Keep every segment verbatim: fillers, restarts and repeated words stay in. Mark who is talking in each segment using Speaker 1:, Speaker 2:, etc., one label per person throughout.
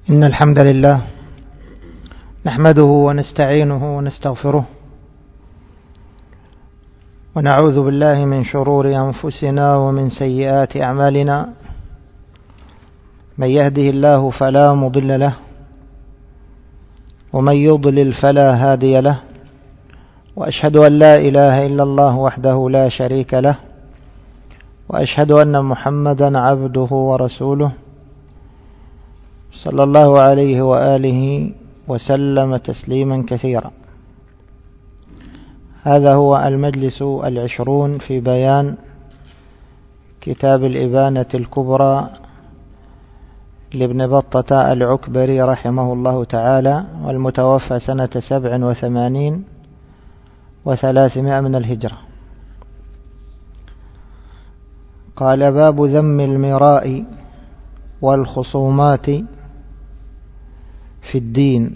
Speaker 1: إن الحمد لله نحمده ونستعينه ونستغفره ونعوذ بالله من شرور أنفسنا ومن سيئات أعمالنا. من يهده الله فلا مضل له ومن يضلل فلا هادي له، وأشهد أن لا إله إلا الله وحده لا شريك له، وأشهد أن محمدا عبده ورسوله صلى الله عليه وآله وسلم تسليما كثيرا. هذا هو المجلس العشرون في بيان كتاب الإبانة الكبرى لابن بطة العكبري رحمه الله تعالى، والمتوفى سنة سبع وثمانين وثلاثمائة من الهجرة. قال: باب ذم المراء والخصومات في الدين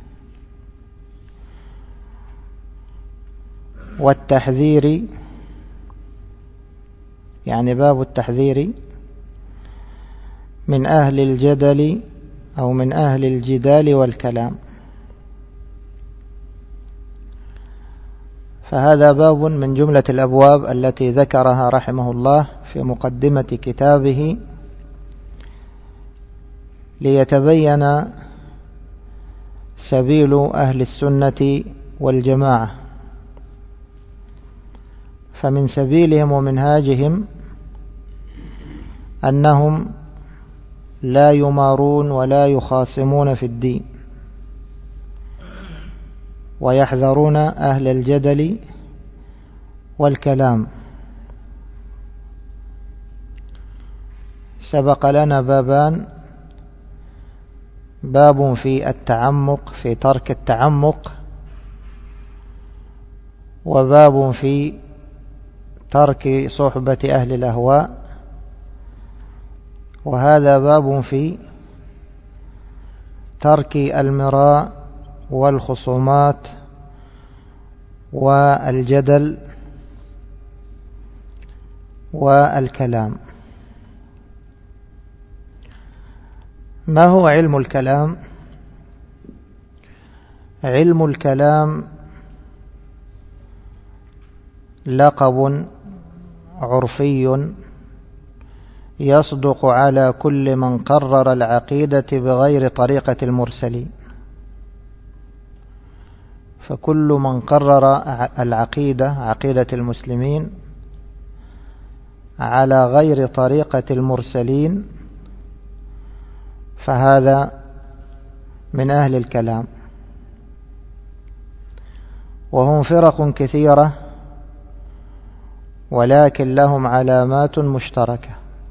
Speaker 1: والتحذير، يعني باب التحذير من أهل الجدل أو من أهل الجدال والكلام. فهذا باب من جملة الأبواب التي ذكرها رحمه الله في مقدمة كتابه ليتبين سبيل أهل السنة والجماعة. فمن سبيلهم ومنهاجهم أنهم لا يمارون ولا يخاصمون في الدين، ويحذرون أهل الجدل والكلام. سبق لنا بابان: باب في التعمق في ترك التعمق، وباب في ترك صحبة أهل الأهواء، وهذا باب في ترك المراء والخصومات والجدل والكلام. ما هو علم الكلام؟ علم الكلام لقب عرفي يصدق على كل من قرر العقيدة بغير طريقة المرسلين. فكل من قرر العقيدة عقيدة المسلمين على غير طريقة المرسلين فهذا من أهل الكلام. وهم فرق كثيرة، ولكن لهم علامات مشتركة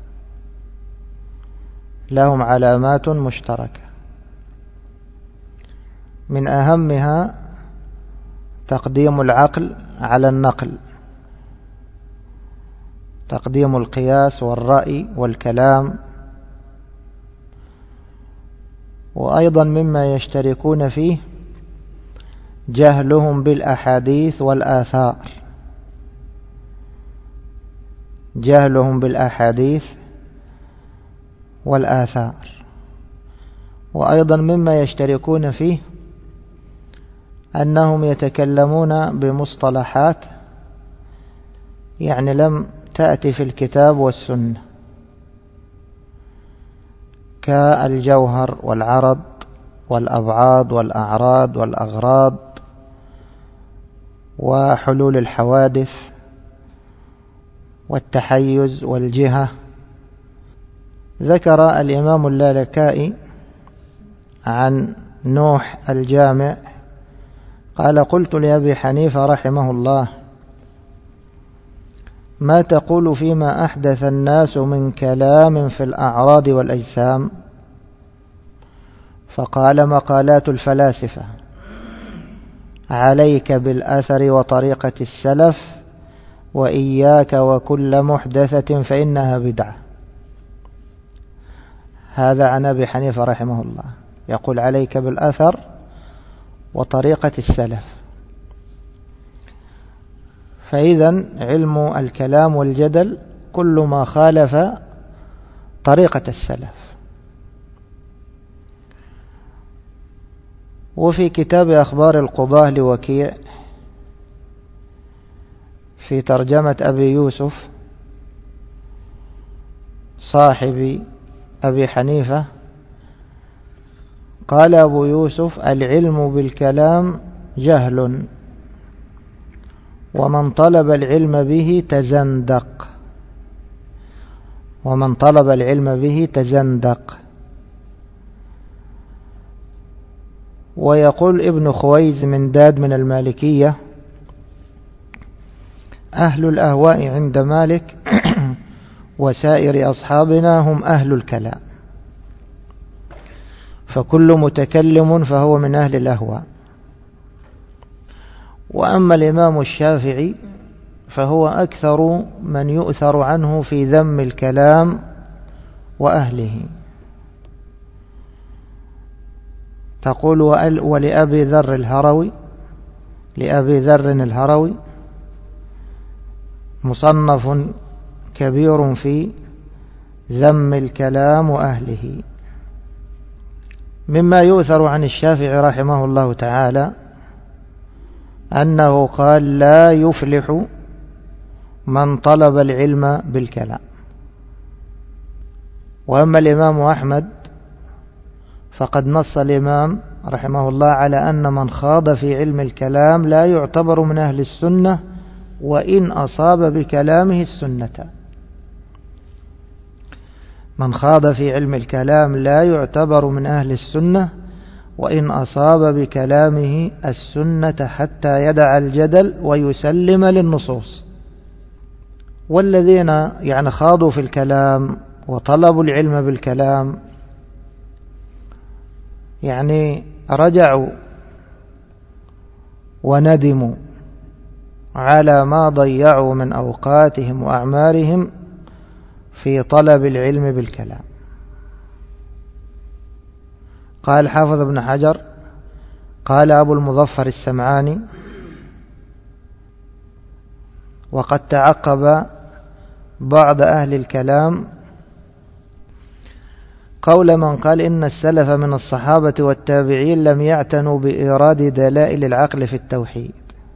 Speaker 1: لهم علامات مشتركة من أهمها تقديم العقل على النقل، تقديم القياس والرأي والكلام. وأيضا مما يشتركون فيه جهلهم بالأحاديث والآثار جهلهم بالأحاديث والآثار وأيضا مما يشتركون فيه أنهم يتكلمون بمصطلحات يعني لم تأتي في الكتاب والسنة، كالجوهر والعرض والأبعاد والأعراض والأغراض وحلول الحوادث والتحيز والجهة. ذكر الإمام اللالكائي عن نوح الجامع قال: قلت لأبي حنيفة رحمه الله: ما تقول فيما أحدث الناس من كلام في الأعراض والأجسام؟ فقال: مقالات الفلاسفة، عليك بالأثر وطريقة السلف، وإياك وكل محدثة فإنها بدعة. هذا عن أبي حنيفة رحمه الله، يقول: عليك بالأثر وطريقة السلف. فإذا علم الكلام والجدل كل ما خالف طريقة السلف. وفي كتاب أخبار القضاة لوكيع في ترجمة أبي يوسف صاحب أبي حنيفة قال أبو يوسف: العلم بالكلام جهل، ومن طلب العلم به تزندق ومن طلب العلم به تزندق. ويقول ابن خويز من داد من المالكية: أهل الأهواء عند مالك وسائر أصحابنا هم أهل الكلام، فكل متكلم فهو من أهل الأهواء. وأما الإمام الشافعي فهو أكثر من يؤثر عنه في ذم الكلام وأهله. تقول: ولأبي ذر الهروي لأبي ذر الهروي مصنف كبير في ذم الكلام وأهله. مما يؤثر عن الشافعي رحمه الله تعالى أنه قال: لا يفلح من طلب العلم بالكلام. وأما الإمام أحمد فقد نص الإمام رحمه الله على أن من خاض في علم الكلام لا يعتبر من أهل السنة وإن أصاب بكلامه السنة. من خاض في علم الكلام لا يعتبر من أهل السنة وإن أصاب بكلامه السنة حتى يدع الجدل ويسلم للنصوص. والذين يعني خاضوا في الكلام وطلبوا العلم بالكلام يعني رجعوا وندموا على ما ضيعوا من أوقاتهم وأعمارهم في طلب العلم بالكلام. قال حافظ ابن حجر: قال أبو المظفر السمعاني: وقد تعقب بعض أهل الكلام قول من قال إن السلف من الصحابة والتابعين لم يعتنوا بإيراد دلائل العقل في التوحيد.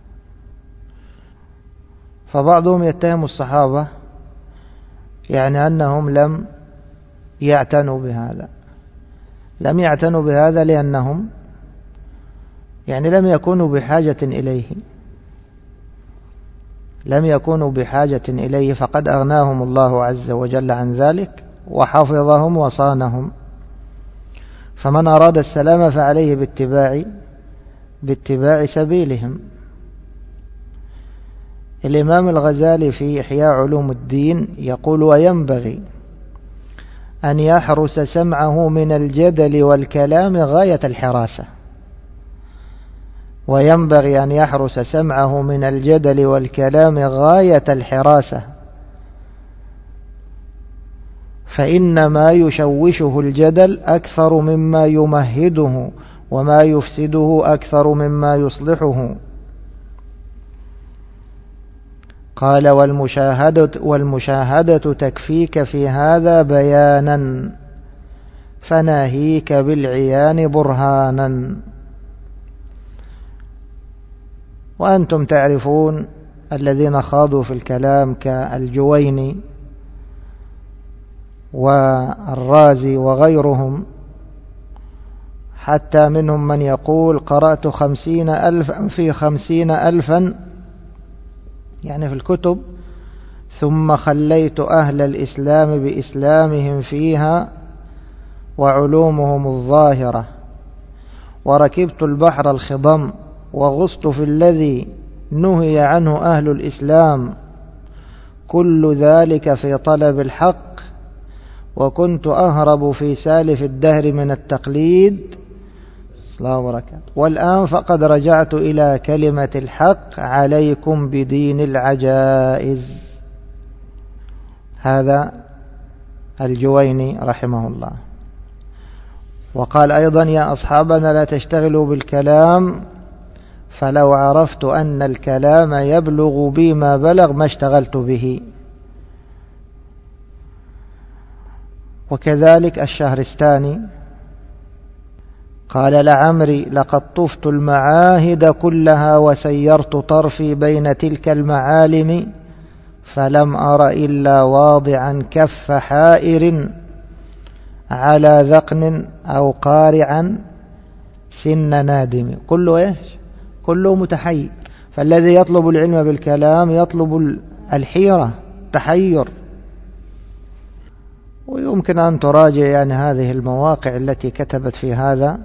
Speaker 1: فبعضهم يتهم الصحابة يعني أنهم لم يعتنوا بهذا لم يعتنوا بهذا لأنهم يعني لم يكونوا بحاجة إليه لم يكونوا بحاجة إليه فقد أغناهم الله عز وجل عن ذلك وحفظهم وصانهم. فمن أراد السلام فعليه باتباع باتباع سبيلهم. الإمام الغزالي في إحياء علوم الدين يقول: وينبغي أن يحرس سمعه من الجدل والكلام غاية الحراسة وينبغي أن يحرس سمعه من الجدل والكلام غاية الحراسة فإن ما يشوشه الجدل أكثر مما يمهده وما يفسده أكثر مما يصلحه. قال: والمشاهدة, والمشاهدة تكفيك في هذا بيانا فناهيك بالعيان برهانا. وأنتم تعرفون الذين خاضوا في الكلام كالجويني والرازي وغيرهم، حتى منهم من يقول: قرأت خمسين ألفا في خمسين ألفا يعني في الكتب ثم خليت أهل الإسلام بإسلامهم فيها وعلومهم الظاهرة وركبت البحر الخضم وغصت في الذي نهي عنه أهل الإسلام كل ذلك في طلب الحق وكنت أهرب في سالف الدهر من التقليد والآن فقد رجعت إلى كلمة الحق عليكم بدين العجائز. هذا الجويني رحمه الله. وقال أيضا: يا أصحابنا لا تشتغلوا بالكلام فلو عرفت أن الكلام يبلغ بي ما بلغ ما اشتغلت به. وكذلك الشهرستاني قال لعمري لقد طفت المعاهد كلها وسيرت طرفي بين تلك المعالم فلم أر إلا واضعا كف حائر على ذقن أو قارعا سن نادم. كله إيش؟ كله متحير. فالذي يطلب العلم بالكلام يطلب الحيرة، تحير. ويمكن أن تراجع يعني هذه المواقع التي كتبت في هذا،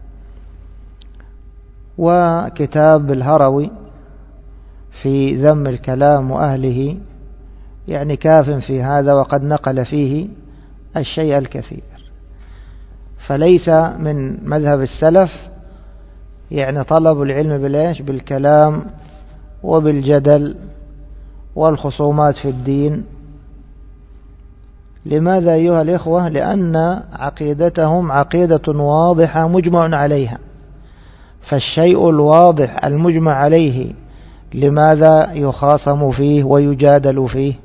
Speaker 1: وكتاب الهروي في ذم الكلام وأهله يعني كاف في هذا، وقد نقل فيه الشيء الكثير. فليس من مذهب السلف يعني طلب العلم بالإيش؟ بالكلام وبالجدل والخصومات في الدين. لماذا أيها الإخوة؟ لأن عقيدتهم عقيدة واضحة مجمع عليها، فالشيء الواضح المجمع عليه لماذا يخاصم فيه ويجادل فيه؟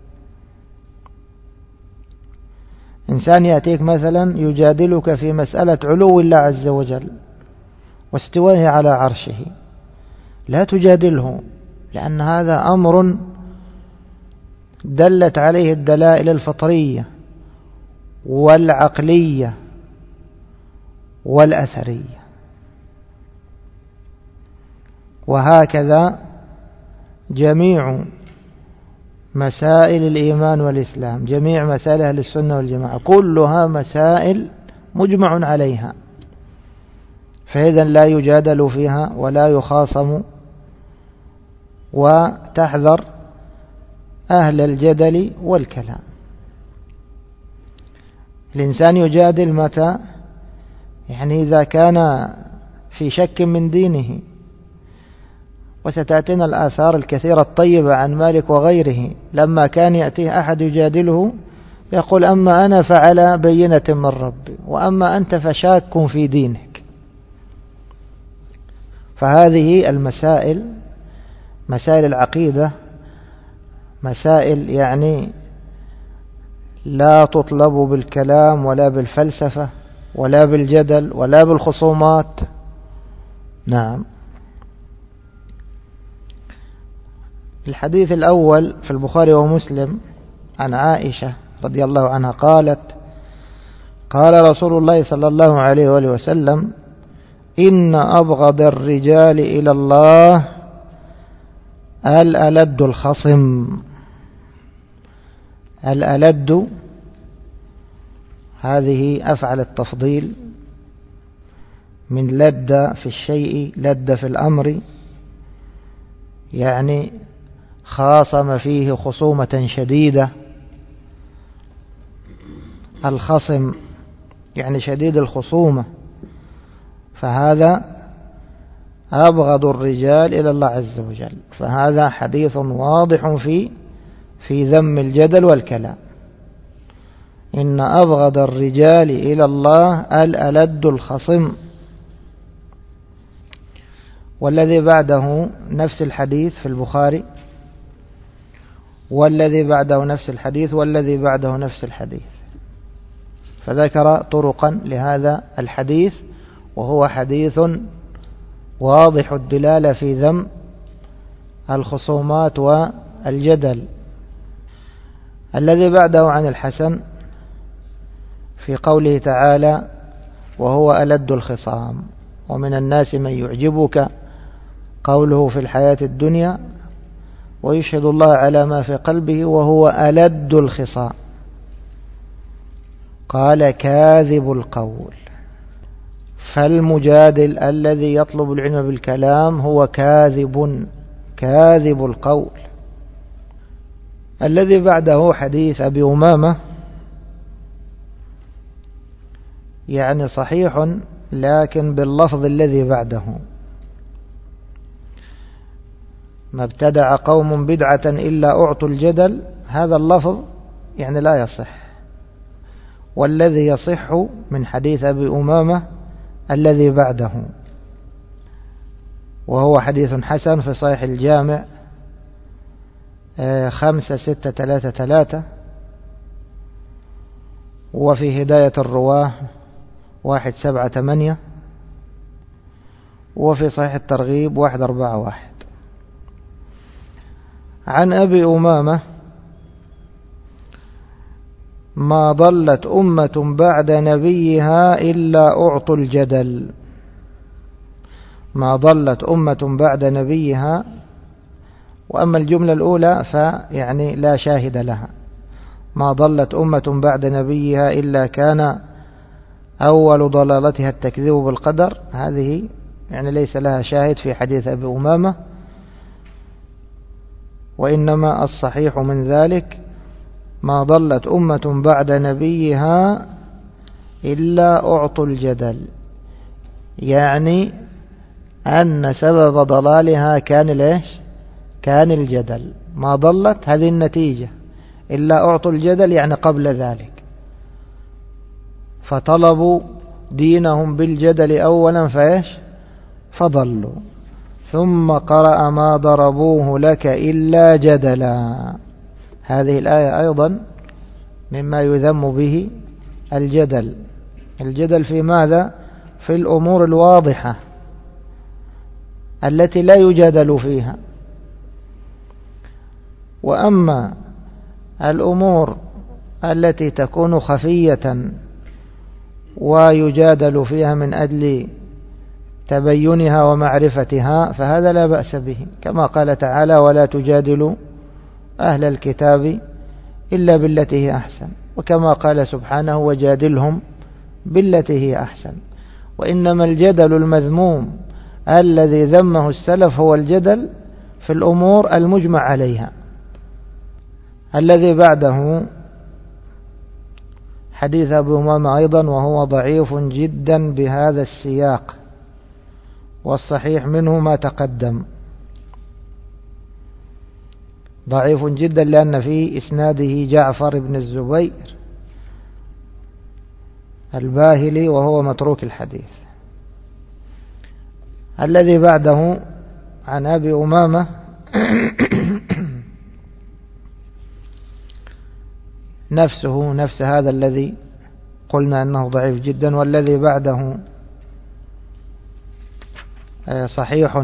Speaker 1: إنسان يأتيك مثلا يجادلك في مسألة علو الله عز وجل واستوائه على عرشه، لا تجادله، لأن هذا أمر دلت عليه الدلائل الفطرية والعقلية والأثرية. وهكذا جميع مسائل الإيمان والإسلام، جميع مسائل أهل السنة والجماعة كلها مسائل مجمع عليها، فإذا لا يجادل فيها ولا يخاصم. وتحذر أهل الجدل والكلام. الإنسان يجادل متى؟ يعني إذا كان في شك من دينه. وستأتينا الآثار الكثيرة الطيبة عن مالك وغيره، لما كان يأتيه أحد يجادله يقول أما أنا فعلى بينة من ربي وأما أنت فشاك في دينك. فهذه المسائل مسائل العقيدة مسائل يعني لا تطلب بالكلام ولا بالفلسفة ولا بالجدل ولا بالخصومات. نعم. الحديث الأول في البخاري ومسلم عن عائشة رضي الله عنها قالت: قال رسول الله صلى الله عليه وآله وسلم: إن أبغض الرجال إلى الله الألد الخصم. الألد هذه أفعل التفضيل من لد في الشيء، لد في الأمر، يعني خاصم فيه خصومة شديدة. الخصم يعني شديد الخصومة، فهذا أبغض الرجال إلى الله عز وجل. فهذا حديث واضح في في ذم الجدل والكلام. إن أبغض الرجال إلى الله الألد الخصم. والذي بعده نفس الحديث في البخاري، والذي بعده نفس الحديث، والذي بعده نفس الحديث، فذكر طرقا لهذا الحديث، وهو حديث واضح الدلالة في ذم الخصومات والجدل. الذي بعده عن الحسن في قوله تعالى: وهو ألد الخصام. ومن الناس من يعجبك قوله في الحياة الدنيا ويشهد الله على ما في قلبه وهو ألد الخصام. قال: كاذب القول. فالمجادل الذي يطلب العلم بالكلام هو كاذب كاذب القول. الذي بعده حديث أبي أمامة، يعني صحيح لكن باللفظ الذي بعده: ما ابتدع قوم بدعة إلا أعطوا الجدل. هذا اللفظ يعني لا يصح. والذي يصح من حديث أبي أمامة الذي بعده، وهو حديث حسن في صحيح الجامع خمسة ستة ثلاثة ثلاثة، وفي هداية الرواه واحد سبعة ثمانية، وفي صحيح الترغيب واحد أربعة واحد. عن أبي أمامة: ما ضلت أمة بعد نبيها إلا أعطوا الجدل. ما ضلت أمة بعد نبيها، وأما الجملة الأولى فيعني لا شاهد لها. ما ضلت أمة بعد نبيها إلا كان أول ضلالتها التكذيب بالقدر، هذه يعني ليس لها شاهد في حديث أبي أمامة، وإنما الصحيح من ذلك: ما ضلت أمة بعد نبيها إلا أعطوا الجدل، يعني أن سبب ضلالها كان ليش؟ كان الجدل. ما ضلت هذه النتيجة، إلا أعطوا الجدل يعني قبل ذلك، فطلبوا دينهم بالجدل أولا فإيش؟ فضلوا. ثم قرأ: ما ضربوه لك إلا جدلا. هذه الآية أيضا مما يذم به الجدل. الجدل في ماذا؟ في الأمور الواضحة التي لا يجادل فيها. وأما الأمور التي تكون خفية ويجادل فيها من أجل تبينها ومعرفتها فهذا لا بأس به، كما قال تعالى: ولا تجادلوا أهل الكتاب إلا بالتي هي أحسن، وكما قال سبحانه: وجادلهم بالتي هي أحسن. وإنما الجدل المذموم الذي ذمه السلف هو الجدل في الأمور المجمع عليها. الذي بعده حديث أبي أمامة أيضا، وهو ضعيف جدا بهذا السياق، والصحيح منه ما تقدم. ضعيف جدا لأن في إسناده جعفر بن الزبير الباهلي وهو متروك الحديث. الذي بعده عن أبي أمامة نفسه نفس هذا الذي قلنا أنه ضعيف جدا. والذي بعده صحيح: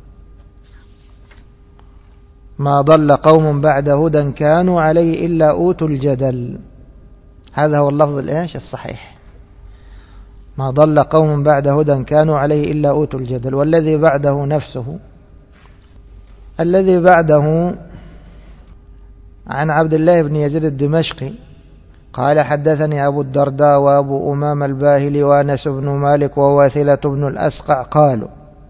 Speaker 1: ما ضل قوم بعد هدى كانوا عليه إلا أوتوا الجدل. هذا هو اللفظ الإيش الصحيح: ما ضل قوم بعد هدى كانوا عليه إلا أوتوا الجدل. والذي بعده نفسه. الذي بعده عن عبد الله بن يزيد الدمشقي قال: حدثني أبو الدرداء وأبو أمام الباهلي وأنس بن مالك وواثلة بن الأسقع قالوا: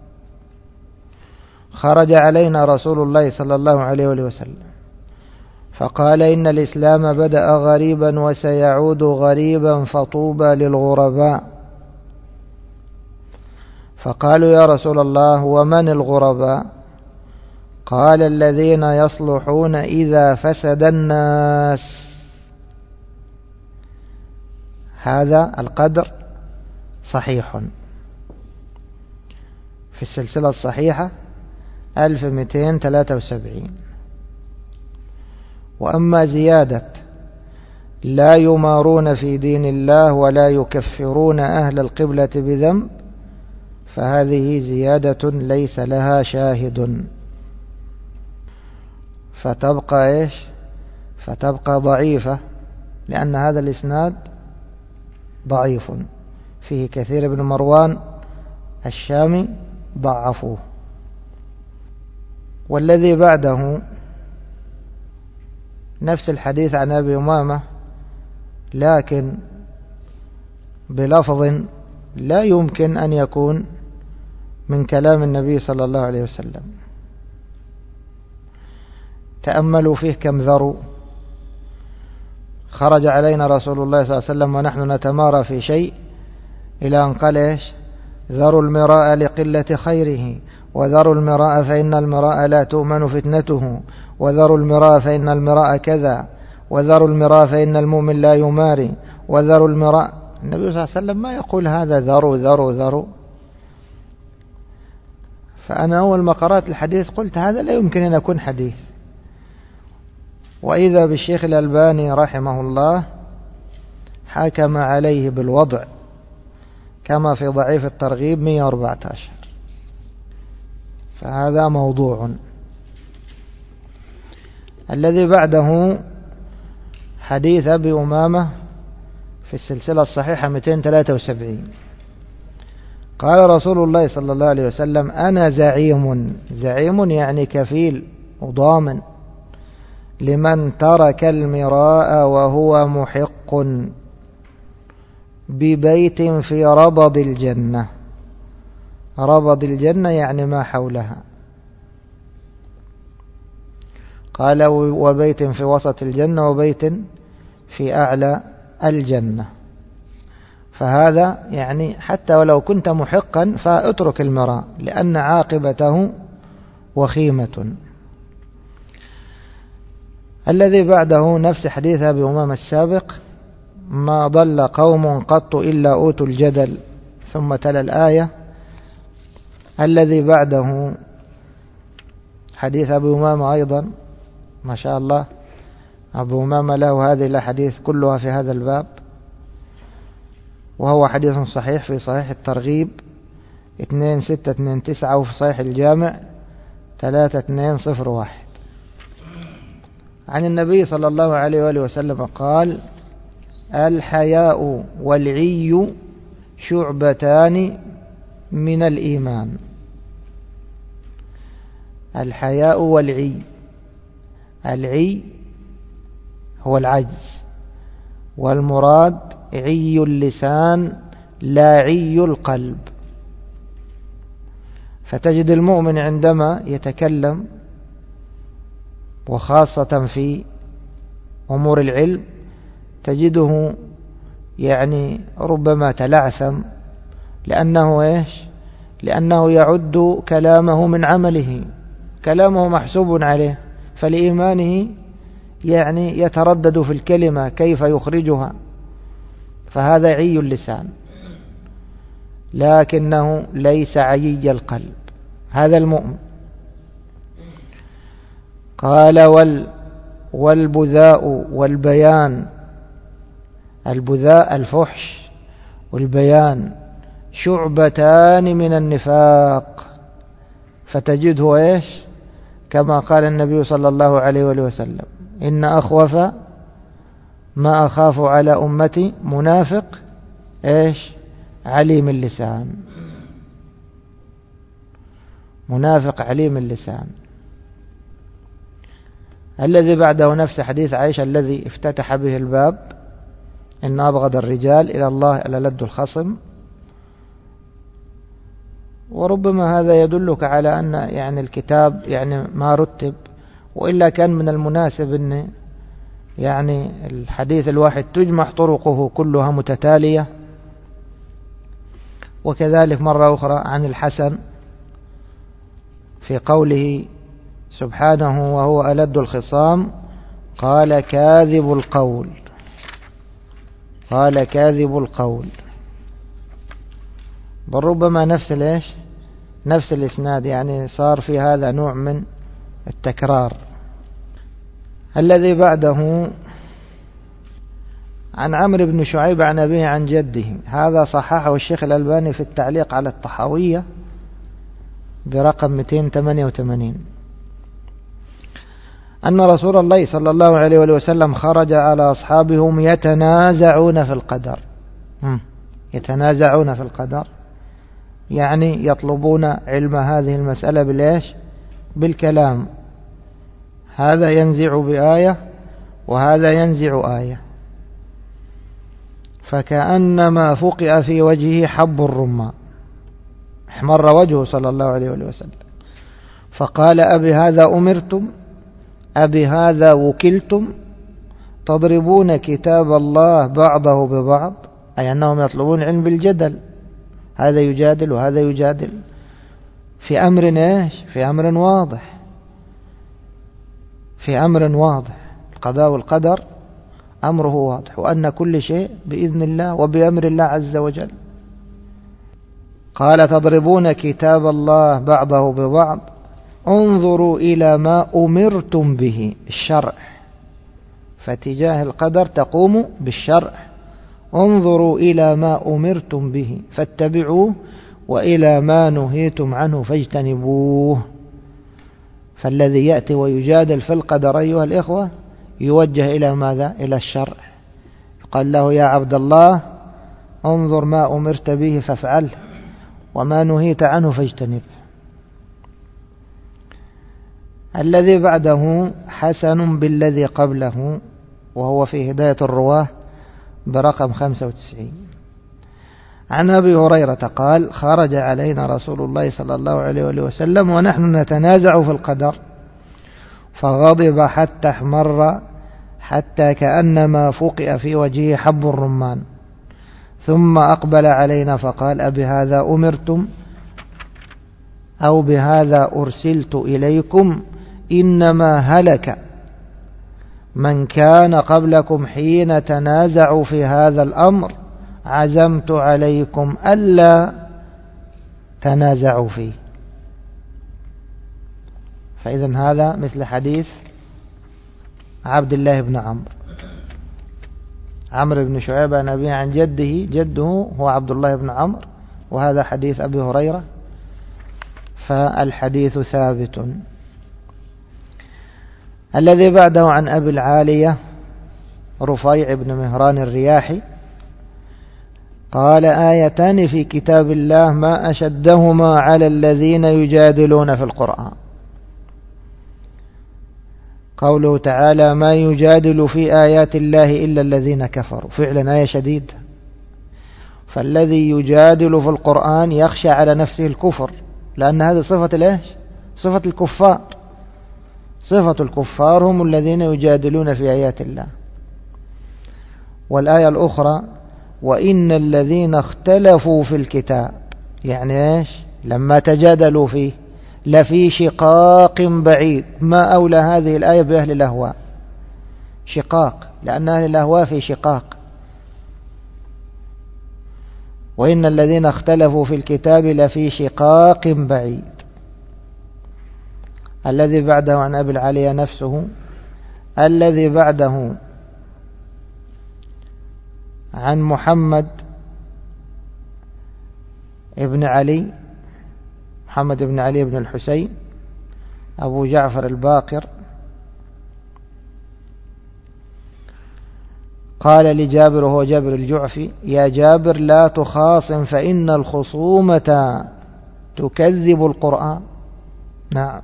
Speaker 1: خرج علينا رسول الله صلى الله عليه وسلم فقال: إن الإسلام بدأ غريبا وسيعود غريبا فطوبى للغرباء. فقالوا: يا رسول الله ومن الغرباء؟ قال: الذين يصلحون إذا فسد الناس. هذا القدر صحيح في السلسلة الصحيحة ألف ومئتين وثلاثة وسبعين. وأما زيادة لا يمارون في دين الله ولا يكفرون أهل القبلة بذنب فهذه زيادة ليس لها شاهد، فتبقى إيش؟ فتبقى ضعيفة، لأن هذا الإسناد ضعيف فيه كثير بن مروان الشامي ضعفوه. والذي بعده نفس الحديث عن أبي أمامة لكن بلفظ لا يمكن أن يكون من كلام النبي صلى الله عليه وسلم. تأملوا فيه كم ذروا: خرج علينا رسول الله صلى الله عليه وسلم ونحن نتمارى في شيء، إلى أن قال إيش؟ ذروا المراء لقلة خيره، وذروا المراء فإن المراء لا تؤمن فتنته، وذروا المراء فإن المراء كذا، وذروا المراء فإن المؤمن لا يماري، وذروا المراء. النبي صلى الله عليه وسلم ما يقول هذا ذروا ذروا ذروا. فأنا أول ما قرأت الحديث قلت هذا لا يمكن أن يكون حديث، وإذا بالشيخ الألباني رحمه الله حكم عليه بالوضع كما في ضعيف الترغيب مئة وأربعة عشر. فهذا موضوع. الذي بعده حديث أبي أمامة في السلسلة الصحيحة مئتين وثلاثة وسبعين. قال رسول الله صلى الله عليه وسلم: أنا زعيم. زعيم يعني كفيل وضامن لمن ترك المراء وهو محق ببيت في ربض الجنة. ربض الجنة يعني ما حولها. قال: وبيت في وسط الجنة وبيت في أعلى الجنة. فهذا يعني حتى ولو كنت محقا فاترك المراء لأن عاقبته وخيمة. الذي بعده نفس حديث أبي أمامة السابق: ما ضل قوم قط إلا أوتوا الجدل، ثم تلا الآية. الذي بعده حديث أبي أمامة أيضا، ما شاء الله، أبو أمامة له هذه الأحاديث كلها في هذا الباب، وهو حديث صحيح في صحيح الترغيب اثنين ستة اثنين تسعة، وفي صحيح الجامع ثلاثة اثنين صفر واحد، عن النبي صلى الله عليه وآله وسلم قال: الحياء والعي شعبتان من الإيمان. الحياء والعي، العي هو العجز، والمراد عي اللسان لا عي القلب. فتجد المؤمن عندما يتكلم وخاصة في أمور العلم تجده يعني ربما تلعثم، لأنه إيش؟ لأنه يعد كلامه من عمله، كلامه محسوب عليه، فلإيمانه يعني يتردد في الكلمة كيف يخرجها، فهذا عي اللسان، لكنه ليس عيي القلب، هذا المؤمن. قال: وال والبذاء والبيان. البذاء الفحش، والبيان شعبتان من النفاق. فتجده إيش؟ كما قال النبي صلى الله عليه وسلم: إن أخوف ما أخاف على أمتي منافق إيش؟ عليم اللسان. منافق عليم اللسان. الذي بعده نفس حديث عائشة الذي افتتح به الباب: إن أبغض الرجال إلى الله ألد الخصم. وربما هذا يدلك على أن يعني الكتاب يعني ما رتب، وإلا كان من المناسب أن يعني الحديث الواحد تجمع طرقه كلها متتالية. وكذلك مرة أخرى عن الحسن في قوله سبحانه وهو ألد الخصام: قال كاذب القول. قال كاذب القول. بل ربما نفس ليش نفس الإسناد، يعني صار في هذا نوع من التكرار. الذي بعده عن عمرو بن شعيب عن أبيه عن جده. هذا صححه الشيخ الألباني في التعليق على الطحاوية برقم مئتين وثمانية وثمانين، أن رسول الله صلى الله عليه وسلم خرج على أصحابهم يتنازعون في القدر. يتنازعون في القدر يعني يطلبون علم هذه المسألة بالإيش؟ بالكلام. هذا ينزع بآية وهذا ينزع آية، فكأنما فقئ في وجهه حب الرمان، احمر وجهه صلى الله عليه وسلم، فقال: أبي هذا أمرتم؟ أبي هذا وكلتم؟ تضربون كتاب الله بعضه ببعض، أي أنهم يطلبون علم بالجدل، هذا يجادل وهذا يجادل في أمر إيش؟ في أمر واضح، في أمر واضح. القضاء والقدر أمره واضح، وأن كل شيء بإذن الله وبأمر الله عز وجل. قال: تضربون كتاب الله بعضه ببعض، انظروا إلى ما أمرتم به، الشرع. فتجاه القدر تقوم بالشرع. انظروا إلى ما أمرتم به فاتبعوه، وإلى ما نهيتم عنه فاجتنبوه. فالذي يأتي ويجادل في القدر أيها الإخوة يوجه إلى ماذا؟ إلى الشرع. قال له يا عبد الله انظر ما أمرت به فافعله وما نهيت عنه فاجتنبه. الذي بعده حسن بالذي قبله، وهو في هداية الرواه برقم خمسة وتسعين. عن أبي هريرة قال خرج علينا رسول الله صلى الله عليه وسلم ونحن نتنازع في القدر فغضب حتى احمر حتى كأنما فقئ في وجهه حب الرمان، ثم أقبل علينا فقال أبي هذا أمرتم أو بهذا أرسلت إليكم؟ إنما هلك من كان قبلكم حين تنازعوا في هذا الأمر، عزمت عليكم ألا تنازعوا فيه. فإذن هذا مثل حديث عبد الله بن عمرو عمرو بن شعيب عن أبيه عن جده، جده هو عبد الله بن عمرو، وهذا حديث أبي هريرة، فالحديث ثابت. الذي بعده عن أبي العالية رفيع بن مهران الرياحي قال آيتان في كتاب الله ما أشدهما على الذين يجادلون في القرآن. قوله تعالى ما يجادل في آيات الله إلا الذين كفروا، فعلا آية شديدة. فالذي يجادل في القرآن يخشى على نفسه الكفر، لأن هذه صفة الإيش؟ صفة الكفار. صفة الكفار هم الذين يجادلون في آيات الله. والآية الأخرى وإن الذين اختلفوا في الكتاب، يعني إيش؟ لما تجادلوا فيه لفي شقاق بعيد. ما أولى هذه الآية بأهل الأهواء؟ شقاق، لأن أهل الأهواء في شقاق. وإن الذين اختلفوا في الكتاب لفي شقاق بعيد. الذي بعده عن أبي العالية نفسه. الذي بعده عن محمد ابن علي محمد بن علي بن الحسين أبو جعفر الباقر قال لجابر وهو جابر الجعفي يا جابر لا تخاصم فإن الخصومة تكذب القرآن. نعم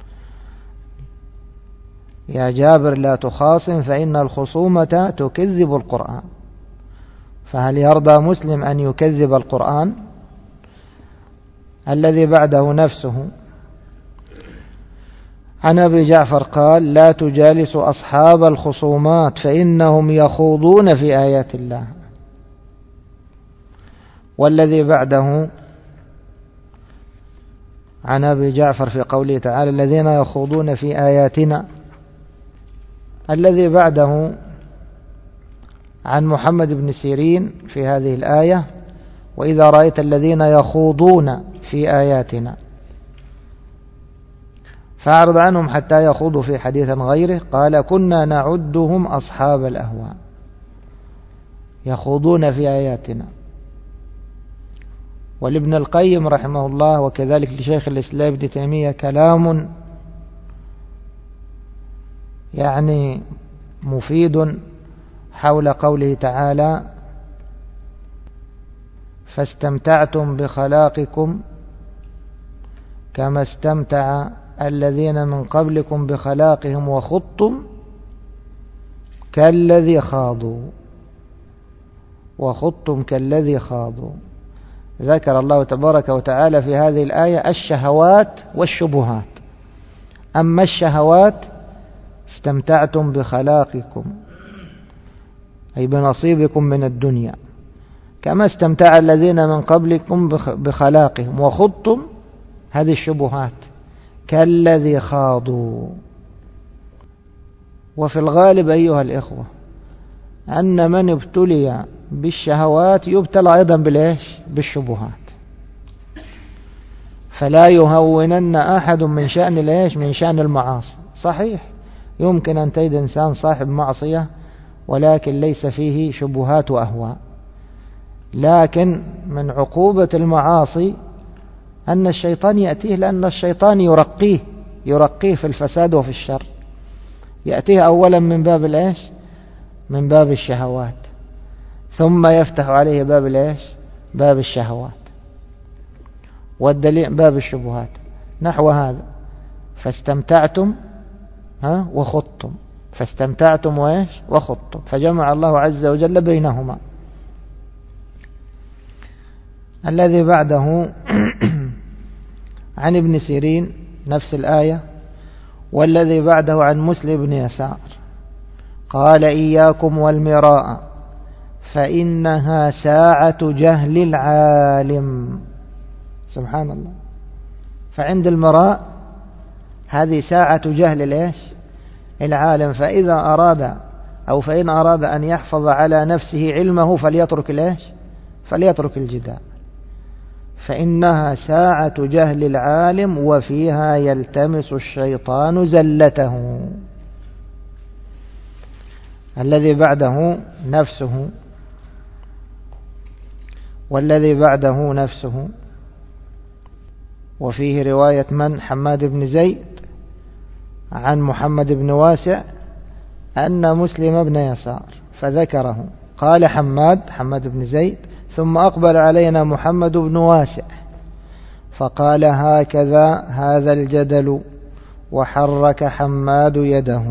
Speaker 1: يا جابر لا تخاصم فإن الخصومة تكذب القرآن. فهل يرضى مسلم أن يكذب القرآن؟ الذي بعده نفسه عن أبي جعفر قال لا تجالس أصحاب الخصومات فإنهم يخوضون في آيات الله. والذي بعده عن أبي جعفر في قوله تعالى الذين يخوضون في آياتنا. الذي بعده عن محمد بن سيرين في هذه الآية وإذا رأيت الذين يخوضون في آياتنا فأعرض عنهم حتى يخوضوا في حديث غيره. قال كنا نعدهم أصحاب الأهواء يخوضون في آياتنا. ولابن القيم رحمه الله وكذلك لشيخ الإسلام ابن تيمية كلام يعني مفيد حول قوله تعالى فاستمتعتم بخلاقكم كما استمتع الذين من قبلكم بخلاقهم وخضتم كالذي خاضوا وخضتم كالذي خاضوا. ذكر الله تبارك وتعالى في هذه الآية الشهوات والشبهات. أما الشهوات استمتعتم بخلاقكم أي بنصيبكم من الدنيا كما استمتع الذين من قبلكم بخلاقهم وخضتم هذه الشبهات كالذي خاضوا. وفي الغالب أيها الإخوة أن من ابتلي بالشهوات يبتلى أيضا بالإيش؟ بالشبهات. فلا يهونن أحد من شأن الإيش؟ من شأن المعاصي. صحيح يمكن أن تجد إنسان صاحب معصية ولكن ليس فيه شبهات وأهواء، لكن من عقوبة المعاصي أن الشيطان يأتيه لأن الشيطان يرقيه يرقيه في الفساد وفي الشر، يأتيه أولا من باب الإيش؟ من باب الشهوات، ثم يفتح عليه باب الإيش؟ باب الشهوات، والدليل باب الشبهات نحو هذا. فاستمتعتم ها وخضتم، فاستمتعتم وإيش؟ وخضتم، فجمع الله عز وجل بينهما. الذي بعده عن ابن سيرين نفس الآية، والذي بعده عن مسلم بن يسار قال إياكم والمراء فإنها ساعة جهل العالم. سبحان الله. فعند المراء هذه ساعة جهل الإيش؟ العالم. فإذا أراد أو فإن أراد أن يحفظ على نفسه علمه فليترك الإيش؟ فليترك الجدال. فإنها ساعة جهل العالم وفيها يلتمس الشيطان زلته. الذي بعده نفسه، والذي بعده نفسه، وفيه رواية من؟ حماد بن زيد عن محمد بن واسع أن مسلم بن يسار فذكره. قال حماد حماد بن زيد ثم أقبل علينا محمد بن واسع فقال هكذا هذا الجدل، وحرك حماد يده.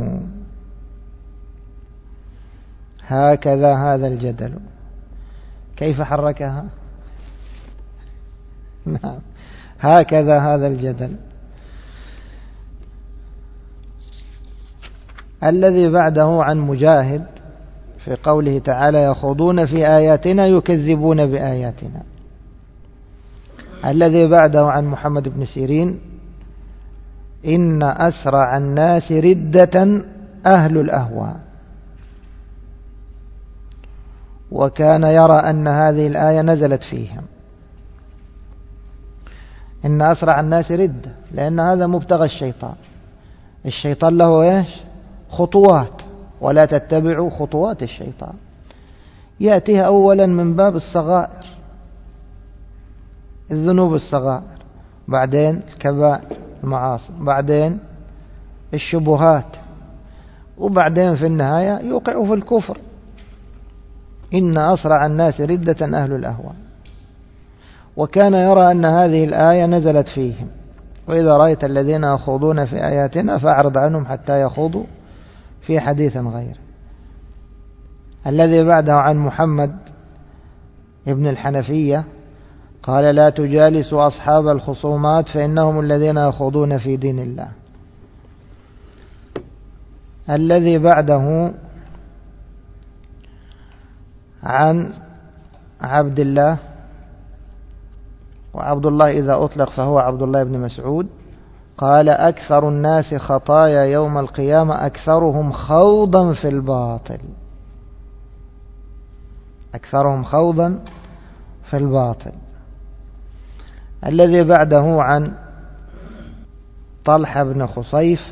Speaker 1: هكذا هذا الجدل، كيف حركها؟ نعم، هكذا هذا الجدل. الذي بعده عن مجاهد في قوله تعالى يخوضون في آياتنا يكذبون بآياتنا. الذي بعده عن محمد بن سيرين إن أسرع الناس ردة أهل الأهواء. وكان يرى أن هذه الآية نزلت فيهم. إن أسرع الناس ردة، لأن هذا مبتغى الشيطان. الشيطان له إيش؟ خطوات، ولا تتبعوا خطوات الشيطان. يأتيها أولا من باب الصغائر، الذنوب الصغائر، بعدين الكبائر المعاصي، بعدين الشبهات، وبعدين في النهاية يوقع في الكفر. إن أسرع الناس ردة أهل الأهواء. وكان يرى أن هذه الآية نزلت فيهم. وإذا رأيت الذين يخوضون في آياتنا فأعرض عنهم حتى يخوضوا في حديث غيره. الذي بعده عن محمد ابن الحنفية قال لا تجالسوا أصحاب الخصومات فإنهم الذين يخوضون في دين الله. الذي بعده عن عبد الله، وعبد الله إذا أطلق فهو عبد الله بن مسعود، قال أكثر الناس خطايا يوم القيامة أكثرهم خوضا في الباطل. أكثرهم خوضا في الباطل. الذي بعده عن طلحة بن خصيف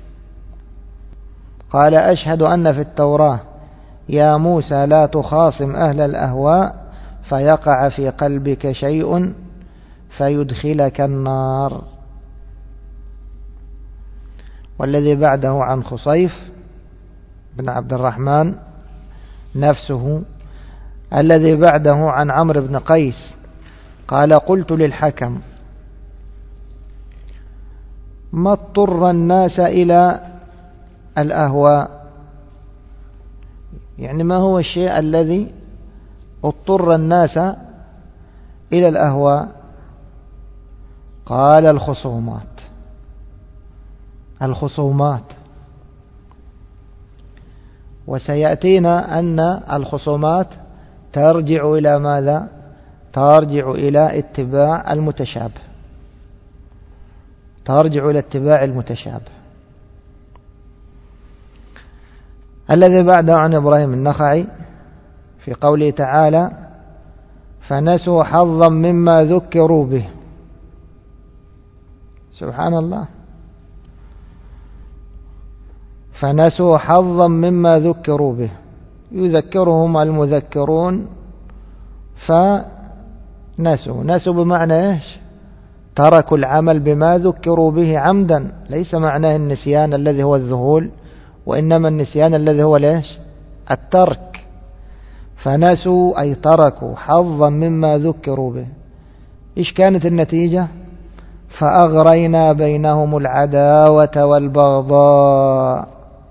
Speaker 1: قال أشهد أن في التوراة يا موسى لا تخاصم أهل الأهواء فيقع في قلبك شيء فيدخلك النار. والذي بعده عن خصيف بن عبد الرحمن نفسه. الذي بعده عن عمرو بن قيس قال قلت للحكم ما اضطر الناس إلى الأهواء، يعني ما هو الشيء الذي اضطر الناس إلى الأهواء؟ قال الخصومات. الخصومات. وسيأتينا أن الخصومات ترجع إلى ماذا؟ ترجع إلى اتباع المتشابه، ترجع إلى اتباع المتشابه. الذي بعده عن إبراهيم النخعي في قوله تعالى فنسوا حظا مما ذكروا به. سبحان الله. فنسوا حظا مما ذكروا به، يذكرهم المذكرون فنسوا. نسوا بمعنى إيش؟ تركوا العمل بما ذكروا به عمدا، ليس معناه النسيان الذي هو الذهول، وإنما النسيان الذي هو ليش؟ الترك. فنسوا أي تركوا حظا مما ذكروا به. إيش كانت النتيجة؟ فأغرينا بينهم العداوة والبغضاء.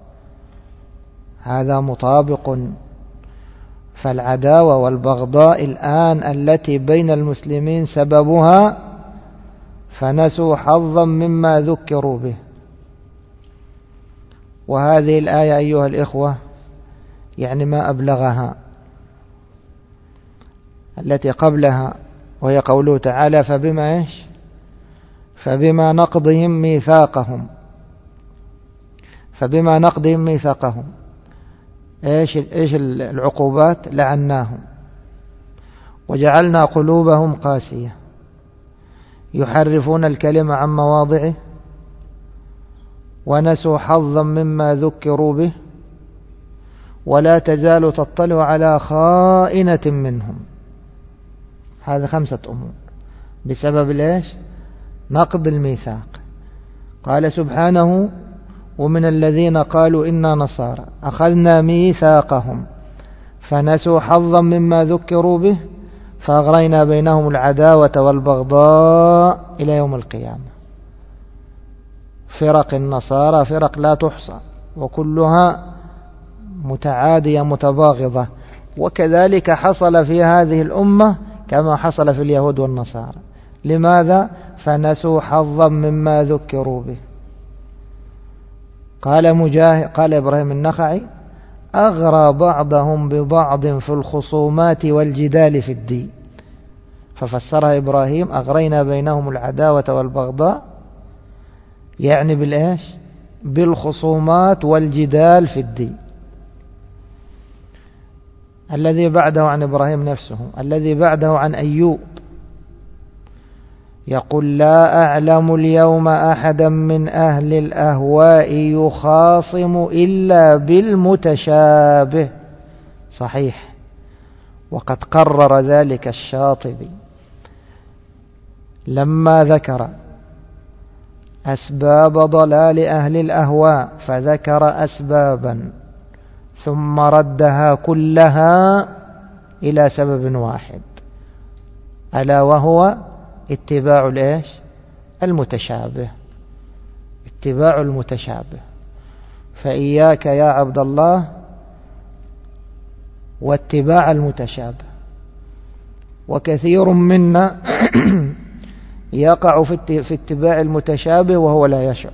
Speaker 1: هذا مطابق. فالعداوة والبغضاء الآن التي بين المسلمين سببها فنسوا حظا مما ذكروا به. وهذه الآية أيها الإخوة يعني ما أبلغها التي قبلها، وهي قوله تعالى فبما إيش؟ فبما نقضهم ميثاقهم. فبما نقضهم ميثاقهم إيش إيش العقوبات؟ لعناهم وجعلنا قلوبهم قاسية يحرفون الكلمة عن مواضعه ونسوا حظا مما ذكروا به ولا تزال تطلع على خائنة منهم. هذا خمسة أمور بسبب ليش؟ نقض الميثاق. قال سبحانه ومن الذين قالوا إنا نصارى أخذنا ميثاقهم فنسوا حظا مما ذكروا به فأغرينا بينهم العداوة والبغضاء إلى يوم القيامة. فرق النصارى فرق لا تحصى وكلها متعادية متباغضة، وكذلك حصل في هذه الأمة كما حصل في اليهود والنصارى. لماذا؟ فنسوا حظا مما ذكروا به. قال مجاهد قال إبراهيم النخعي أغرى بعضهم ببعض في الخصومات والجدال في الدين. ففسرها إبراهيم أغرينا بينهم العداوة والبغضاء يعني بالإيش؟ بالخصومات والجدال في الدين. الذي بعده عن إبراهيم نفسه، الذي بعده عن أيوب يقول لا أعلم اليوم أحدا من أهل الأهواء يخاصم إلا بالمتشابه. صحيح، وقد قرر ذلك الشاطبي لما ذكر أسباب ضلال أهل الأهواء فذكر أسبابا ثم ردها كلها إلى سبب واحد ألا وهو اتباع الإيش؟ المتشابه. اتباع المتشابه. فإياك يا عبد الله واتباع المتشابه. وكثير منا يقع في اتباع المتشابه وهو لا يشعر،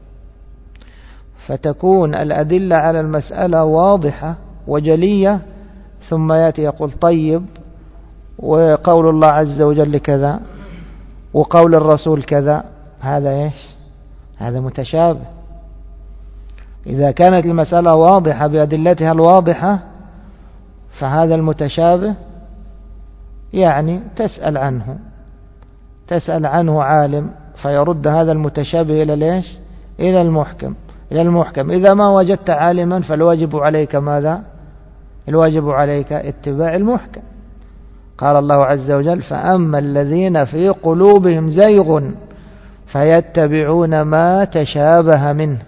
Speaker 1: فتكون الأدلة على المسألة واضحة وجلية ثم يأتي يقول طيب وقول الله عز وجل كذا وقول الرسول كذا، هذا إيش؟ هذا متشابه. إذا كانت المسألة واضحة بأدلتها الواضحة فهذا المتشابه يعني تسأل عنه تسأل عنه عالم فيرد هذا المتشابه إلى ليش؟ إلى المحكم إلى المحكم. إذا ما وجدت عالما فالواجب عليك ماذا؟ الواجب عليك اتباع المحكم. قال الله عز وجل فأما الذين في قلوبهم زيغ فيتبعون ما تشابه منه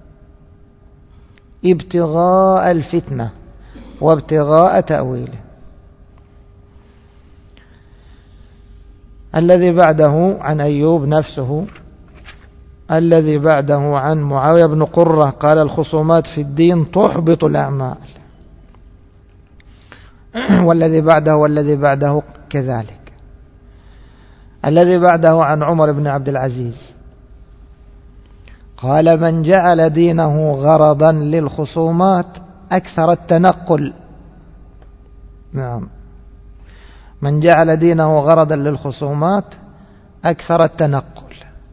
Speaker 1: ابتغاء الفتنة وابتغاء تأويله. الذي بعده عن أيوب نفسه. الذي بعده عن معاوية بن قرة قال الخصومات في الدين تحبط الأعمال. والذي بعده والذي بعده كذلك. الذي بعده عن عمر بن عبد العزيز قال من جعل دينه غرضا للخصومات أكثر التنقل. نعم، من جعل دينه غرضا للخصومات أكثر التنقل،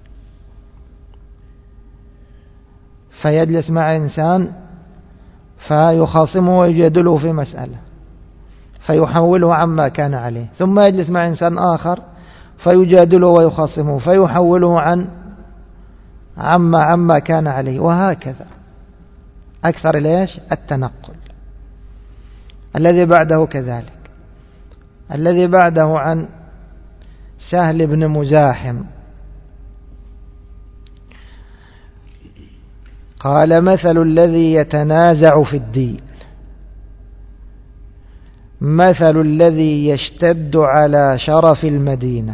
Speaker 1: فيجلس مع إنسان فيخاصمه ويجادله في مسألة فيحوله عما كان عليه، ثم يجلس مع إنسان آخر فيجادله ويخاصمه فيحوله عن عما عما كان عليه، وهكذا أكثر ليش؟ التنقل. الذي بعده كذلك. الذي بعده عن سهل بن مزاحم قال مثل الذي يتنازع في الدين مثل الذي يشتد على شرف المدينة.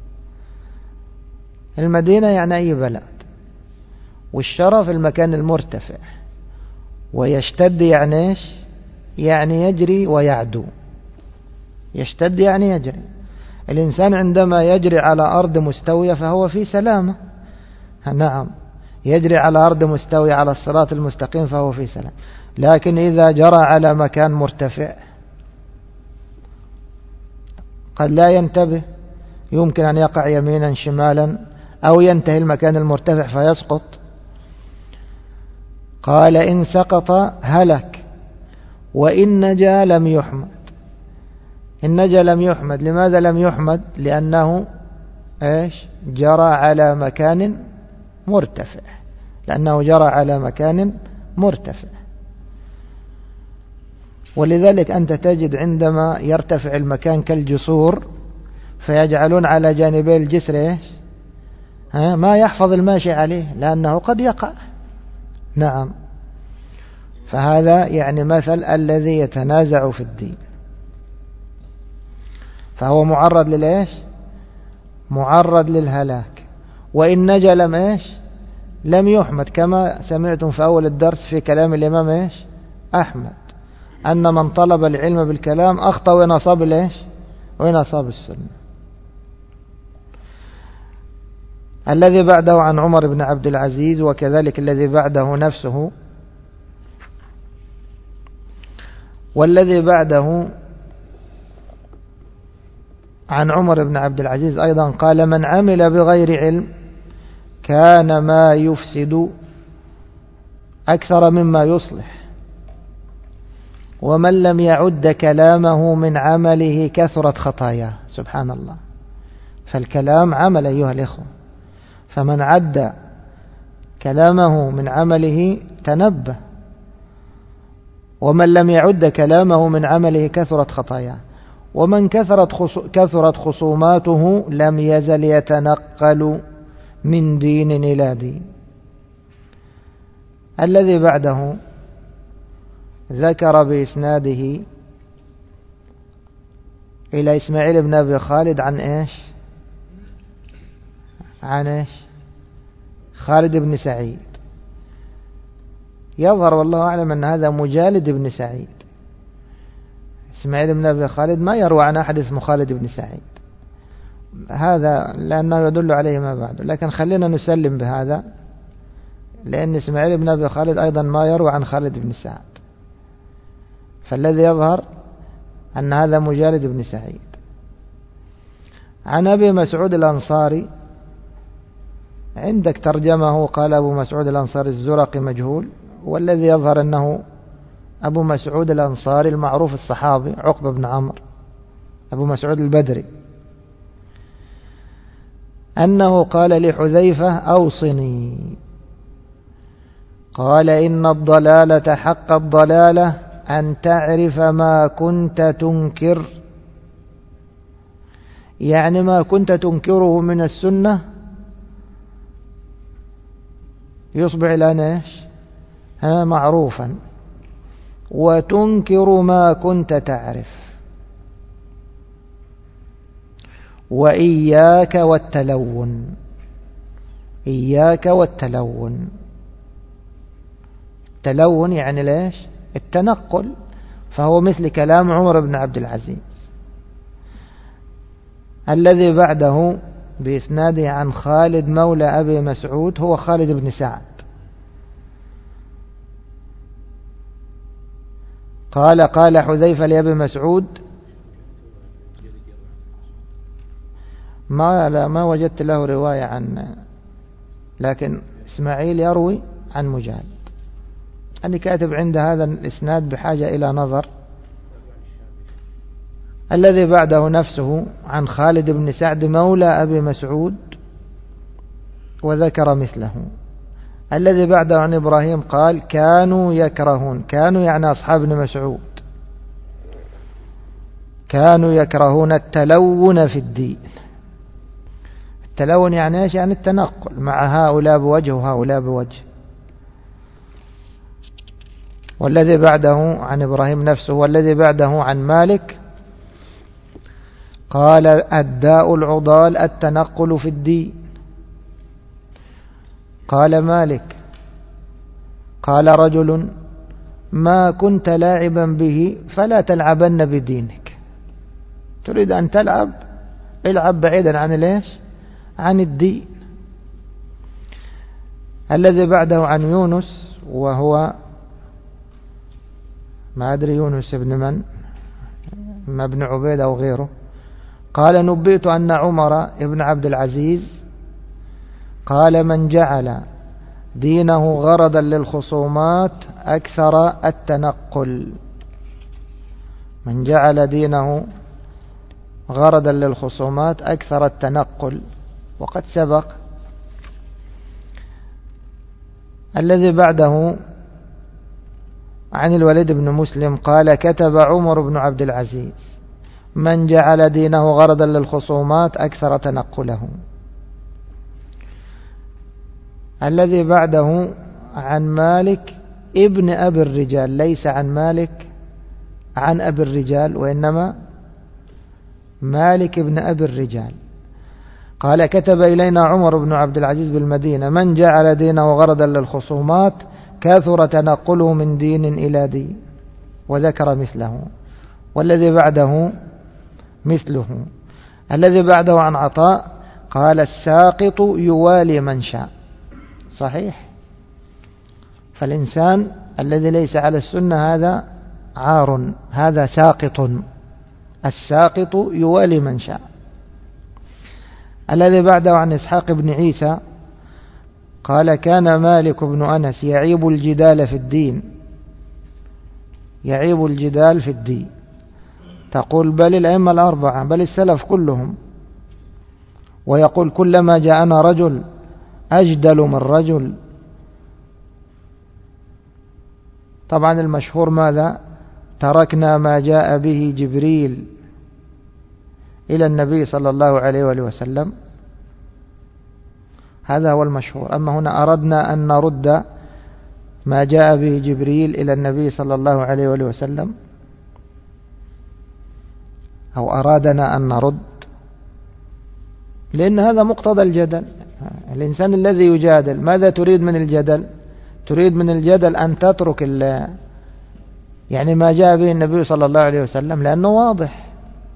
Speaker 1: المدينة يعني أي بلد، والشرف المكان المرتفع، ويشتد يعني إيش؟ يعني يجري ويعدو. يشتد يعني يجري. الإنسان عندما يجري على أرض مستوية فهو في سلامة، نعم، يجري على أرض مستوية على الصراط المستقيم فهو في سلام. لكن إذا جرى على مكان مرتفع قد لا ينتبه، يمكن أن يقع يمينا شمالا أو ينتهي المكان المرتفع فيسقط. قال إن سقط هلك وإن نجا لم يحمد. إن نجا لم يحمد. لماذا لم يحمد؟ لأنه إيش؟ جرى على مكان مرتفع، لأنه جرى على مكان مرتفع. ولذلك أنت تجد عندما يرتفع المكان كالجسور فيجعلون على جانبي الجسر إيش؟ ها؟ ما يحفظ الماشي عليه لأنه قد يقع. نعم. فهذا يعني مثل الذي يتنازع في الدين، فهو معرض للإيش؟ معرض للهلاك. وإن نجا لم إيش؟ لم يحمد، كما سمعتم في أول الدرس في كلام الإمام إيش؟ أحمد، أن من طلب العلم بالكلام أخطأ وإن أصاب الإيش؟ وإن أصاب السنة. الذي بعده عن عمر بن عبد العزيز، وكذلك الذي بعده نفسه، والذي بعده عن عمر بن عبد العزيز أيضا قال من عمل بغير علم كان ما يفسد أكثر مما يصلح، ومن لم يعد كلامه من عمله كثرت خطاياه. سبحان الله. فالكلام عمل أيها الإخوة، فمن عد كلامه من عمله تنبه، ومن لم يعد كلامه من عمله كثرت خطاياه. ومن كثرت كثرت خصوماته لم يزل يتنقل من دين إلى دين. الذي بعده ذكر بإسناده إلى إسماعيل بن أبي خالد عن إيش؟ عن إيش؟ خالد بن سعيد. يظهر والله أعلم أن هذا مجالد بن سعيد. إسماعيل بن أبي خالد ما يروى عن أحد اسمه خالد بن سعيد، هذا لأنه يدل عليه ما بعده، لكن خلينا نسلم بهذا، لأن إسماعيل بن أبي خالد أيضا ما يروى عن خالد بن سعد. فالذي يظهر أن هذا مجالد بن سعيد. عن أبي مسعود الأنصاري، عندك ترجمه قال أبو مسعود الأنصاري الزرقي مجهول، والذي يظهر أنه أبو مسعود الأنصاري المعروف الصحابي عقبة بن عمرو أبو مسعود البدري، أنه قال لحذيفة أوصني، قال إن الضلالة حق الضلالة أن تعرف ما كنت تنكر، يعني ما كنت تنكره من السنة يصبح الآن إيش؟ ها معروفا، وتنكر ما كنت تعرف. وإياك والتلون، إياك والتلون. التلون يعني ليش؟ التنقل، فهو مثل كلام عمر بن عبد العزيز. الذي بعده بإسناده عن خالد مولى أبي مسعود هو خالد بن سعد، قال قال حذيفة لأبي مسعود ما لا ما وجدت له رواية عن، لكن إسماعيل يروي عن مجالد. أني كاتب عند هذا الإسناد بحاجة إلى نظر. الذي بعده نفسه عن خالد بن سعد مولى أبي مسعود وذكر مثله. الذي بعده عن إبراهيم قال كانوا يكرهون، كانوا يعني أصحاب ابن مسعود، كانوا يكرهون التلون في الدين. التلون يعني ايش؟ يعني التنقل مع هؤلاء بوجه وهؤلاء بوجه. والذي بعده عن إبراهيم نفسه. والذي بعده عن مالك قال الداء العضال التنقل في الدين. قال مالك قال رجل ما كنت لاعبا به فلا تلعبن بدينك. تريد أن تلعب العب بعيدا عن ليش عن الدين. الذي بعده عن يونس وهو ما أدري يونس ابن من ما ابن عبيد أو غيره. قال نبئت أن عمر ابن عبد العزيز قال من جعل دينه غرضا للخصومات أكثر التنقل. من جعل دينه غرضا للخصومات أكثر التنقل، وقد سبق. الذي بعده عن الوليد بن مسلم قال كتب عمر بن عبد العزيز من جعل دينه غرضا للخصومات أكثر تنقله. الذي بعده عن مالك ابن أبي الرجال، ليس عن مالك عن أبي الرجال وإنما مالك ابن أبي الرجال. قال كتب إلينا عمر بن عبد العزيز بالمدينة من جعل دينه غرضا للخصومات كثر تنقله من دين إلى دين، وذكر مثله. والذي بعده مثله. الذي بعده عن عطاء قال الساقط يوالي من شاء. صحيح. فالإنسان الذي ليس على السنة هذا عار، هذا ساقط. الساقط يوالي من شاء. الذي بعده عن إسحاق بن عيسى قال كان مالك بن أنس يعيب الجدال في الدين. يعيب الجدال في الدين. تقول بل الأئمة الأربعة بل السلف كلهم. ويقول كلما جاءنا رجل أجدل من رجل. طبعا المشهور ماذا؟ تركنا ما جاء به جبريل إلى النبي صلى الله عليه وآله وسلم. هذا هو المشهور. أما هنا أردنا أن نرد ما جاء به جبريل إلى النبي صلى الله عليه وآله وسلم، أو أرادنا أن نرد، لأن هذا مقتضى الجدل. الإنسان الذي يجادل ماذا تريد من الجدل؟ تريد من الجدل أن تترك الله يعني ما جاء به النبي صلى الله عليه وسلم، لأنه واضح.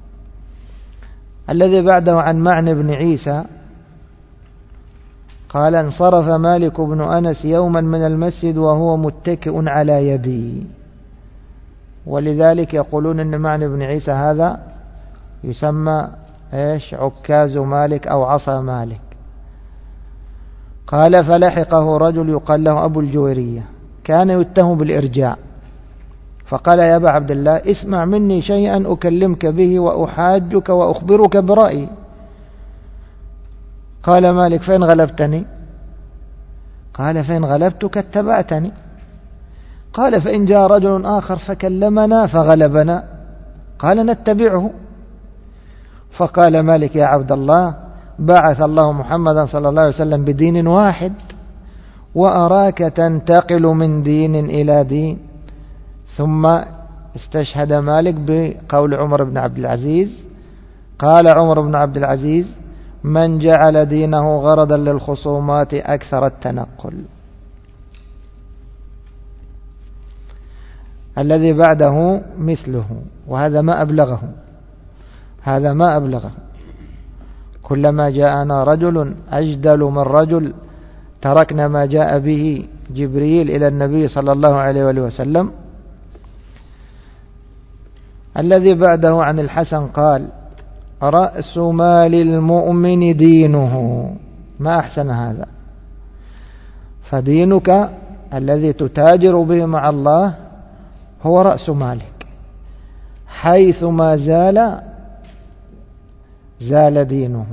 Speaker 1: الذي بعده عن معن بن عيسى قال انصرف مالك بن أنس يوما من المسجد وهو متكئ على يدي. ولذلك يقولون أن معن بن عيسى هذا يسمى إيش؟ عكاز مالك أو عصا مالك. قال فلحقه رجل يقال له أبو الجويرية كان يتهم بالإرجاء، فقال يا أبا عبد الله اسمع مني شيئا أكلمك به وأحاجك وأخبرك برأيي. قال مالك فإن غلبتني؟ قال فإن غلبتك اتبعتني. قال فإن جاء رجل آخر فكلمنا فغلبنا؟ قال نتبعه. فقال مالك يا عبد الله بعث الله محمدا صلى الله عليه وسلم بدين واحد وأراك تنتقل من دين إلى دين. ثم استشهد مالك بقول عمر بن عبد العزيز. قال عمر بن عبد العزيز من جعل دينه غرضا للخصومات أكثر التنقل. الذي بعده مثله، وهذا ما أبلغه. هذا ما أبلغه. كلما جاءنا رجل أجدل من رجل تركنا ما جاء به جبريل إلى النبي صلى الله عليه وآله وسلم. الذي بعده عن الحسن قال رأس مال المؤمن دينه. ما أحسن هذا. فدينك الذي تتاجر به مع الله هو رأس مالك، حيث ما زال زال دينه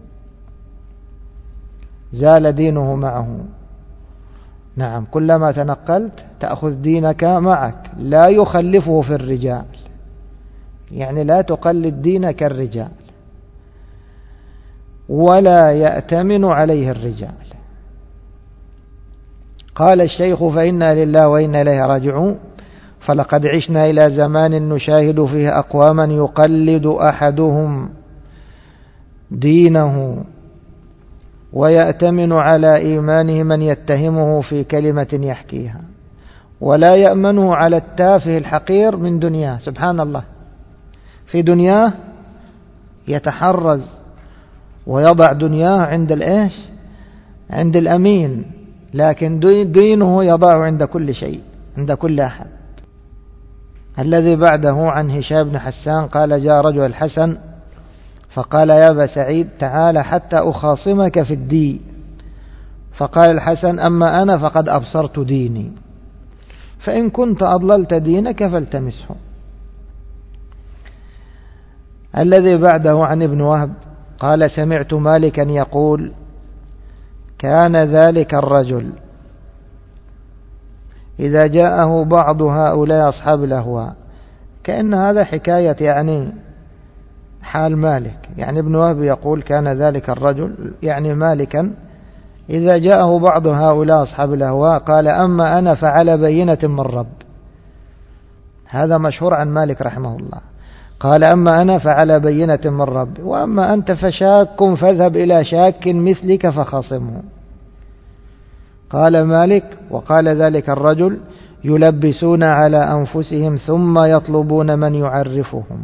Speaker 1: زال دينه معه. نعم، كلما تنقلت تأخذ دينك معك، لا يخلفه في الرجال، يعني لا تقلد دينك الرجال ولا يأتمن عليه الرجال. قال الشيخ فإنا لله وإنا إليه راجعون فلقد عشنا إلى زمان نشاهد فيه أقواما يقلد أحدهم دينه ويأتمن على إيمانه من يتهمه في كلمة يحكيها، ولا يأمنه على التافه الحقير من دنياه. سبحان الله، في دنياه يتحرز ويضع دنياه عند الإيش؟ عند الأمين، لكن دينه يضعه عند كل شيء، عند كل أحد. الذي بعده عن هشام بن حسان قال: جاء رجل الحسن فقال: يا أبا سعيد تعال حتى أخاصمك في الدين. فقال الحسن: أما أنا فقد أبصرت ديني، فإن كنت أضللت دينك فالتمسه. الذي بعده عن ابن وهب قال: سمعت مالكا يقول: كان ذلك الرجل إذا جاءه بعض هؤلاء أصحاب الأهواء. كأن هذا حكاية يعني حال مالك، يعني ابن وهب يقول كان ذلك الرجل يعني مالكا إذا جاءه بعض هؤلاء أصحاب الأهواء قال: أما أنا فعلى بينة من رب. هذا مشهور عن مالك رحمه الله، قال: أما أنا فعلى بينة من رب، وأما أنت فشاك فاذهب إلى شاك مثلك فخاصمه. قال مالك: وقال ذلك الرجل: يلبسون على أنفسهم ثم يطلبون من يعرفهم.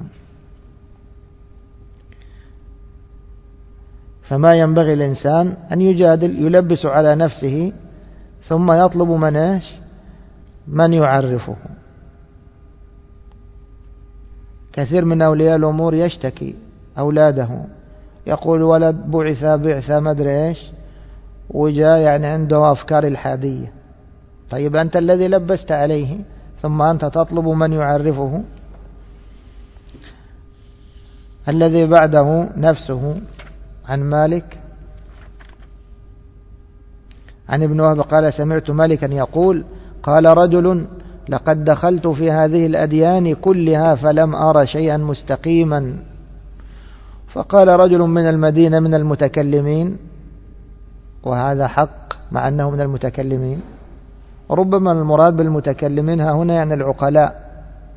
Speaker 1: فما ينبغي الإنسان أن يجادل، يلبس على نفسه ثم يطلب من إيش؟ من يعرفه. كثير من أولياء الأمور يشتكي أولاده، يقول ولد بعث بعث ما أدري إيش وجاء يعني عنده أفكار الحادية. طيب أنت الذي لبست عليه ثم أنت تطلب من يعرفه. الذي بعده نفسه عن مالك عن ابن وهب قال: سمعت مالكا يقول: قال رجل: لقد دخلت في هذه الأديان كلها فلم أرى شيئا مستقيما. فقال رجل من المدينة من المتكلمين، وهذا حق مع أنه من المتكلمين، ربما المراد بالمتكلمين ها هنا يعني العقلاء.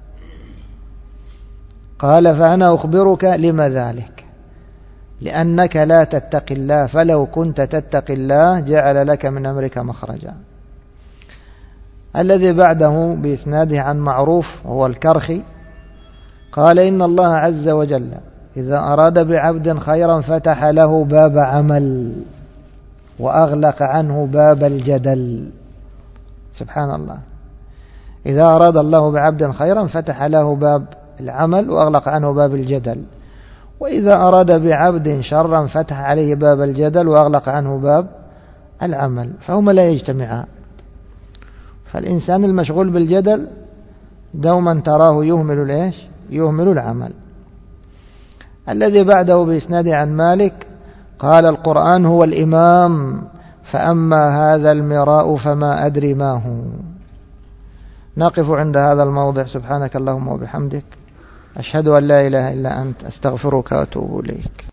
Speaker 1: قال: فأنا أخبرك لما ذلك، لأنك لا تتقي الله، فلو كنت تتقي الله جعل لك من أمرك مخرجا. الذي بعده بإسناده عن معروف وهو الكرخي قال: إن الله عز وجل إذا أراد بعبد خيرا فتح له باب عمل وأغلق عنه باب الجدل. سبحان الله، إذا أراد الله بعبد خيرا فتح له باب العمل وأغلق عنه باب الجدل، وإذا أراد بعبد شرا فتح عليه باب الجدل وأغلق عنه باب العمل، فهما لا يجتمعان. فالإنسان المشغول بالجدل دوما تراه يهمل الإيش؟ يهمل العمل. الذي بعده بإسناد عن مالك قال: القرآن هو الإمام، فأما هذا المراء فما أدري ما هو. نقف عند هذا الموضع. سبحانك اللهم وبحمدك، أشهد أن لا إله إلا أنت، أستغفرك وأتوب إليك.